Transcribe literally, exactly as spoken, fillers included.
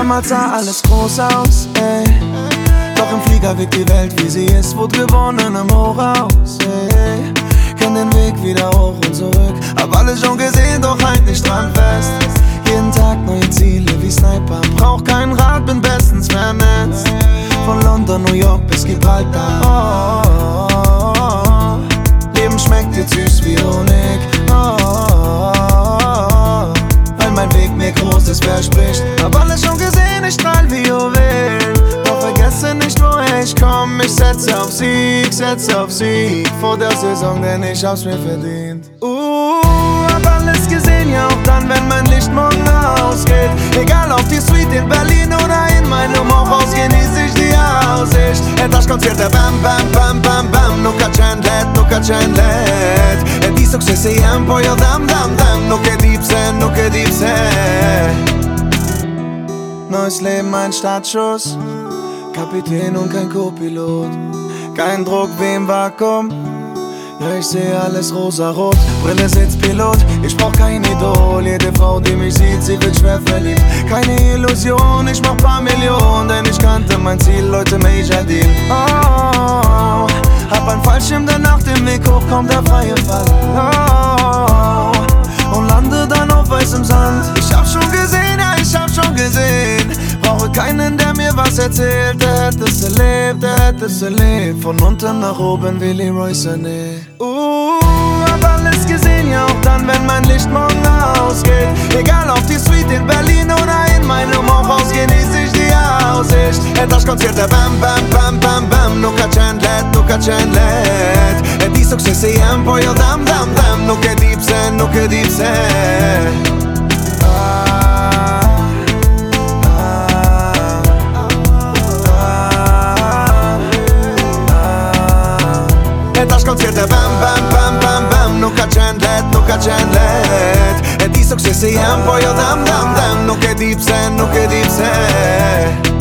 Damals sah alles groß aus, ey. Doch im Flieger wirkt die Welt wie sie ist, wurde gewonnen im Hochhaus, ey. Kenn den Weg wieder hoch und zurück, hab alles schon gesehen, doch halt nicht dran fest. Jeden Tag neue Ziele wie Sniper, brauch keinen Rat, bin bestens vernetzt. Von London, New York bis Gibraltar, oh, oh, oh, oh. Leben schmeckt jetzt süß wie Honig, oh, oh, oh, oh. Weil mein Weg mir Großes verspricht. Hab alles schon gesehen, ich strahl wie Juwelen. Doch vergesse nicht, woher ich komm. Ich setze auf Sieg, setze auf Sieg vor der Saison, denn ich hab's mir verdient. Uh, hab alles gesehen, ja auch dann, wenn mein Licht morgen ausgeht. Egal ob die Suite in Berlin oder in meinem Hochhaus, genieße ich die Aussicht. Etagekonzerte, bam, bam, bam, bam, bam. Nunca Chandlet, nunca Chandlet. E di successi è un po' io dam, dam, dam. Nunca Diebse, nunca Diebse. Neues Leben, ein Startschuss. Kapitän und kein Co-Pilot. Kein Druck wie im Vakuum. Ja, ich sehe alles rosarot. Brille sitzt Pilot, ich brauch kein Idol. Jede Frau, die mich sieht, sie wird schwer verliebt. Keine Illusion, ich mach paar Millionen, denn ich kannte mein Ziel, Leute, Major Deal. Oh, hab ein Fallschirm, der nach dem Weg hoch kommt, der freie Fall. Oh, und lande dann auf weißem Sand. Ich hab schon gesehen, ja, ich hab schon gesehen. Brauche keinen, der mir was erzählt. Der hätte es erlebt, der hätte es erlebt. Von unten nach oben wie Leroy Sané. Uh, hab alles gesehen, ja auch dann, wenn mein Licht morgen ausgeht. Egal ob die Suite in Berlin oder in meinem Hochhaus, genieße ich die Aussicht. Etagekonzerte, bam, bam, bam, bam, bam. Nunca Chandlet, nunca Chandlet. E di successi è un po' io dam, dam, dam. Nunca Diebse, nunca Diebse. Etagekonzerte, bam, bam, bam, bam, bam. Nunca Chandlet, nunca Chandlet. E di successi è un po' io dam, dam, dam. Nunca Diebse, nunca Diebse.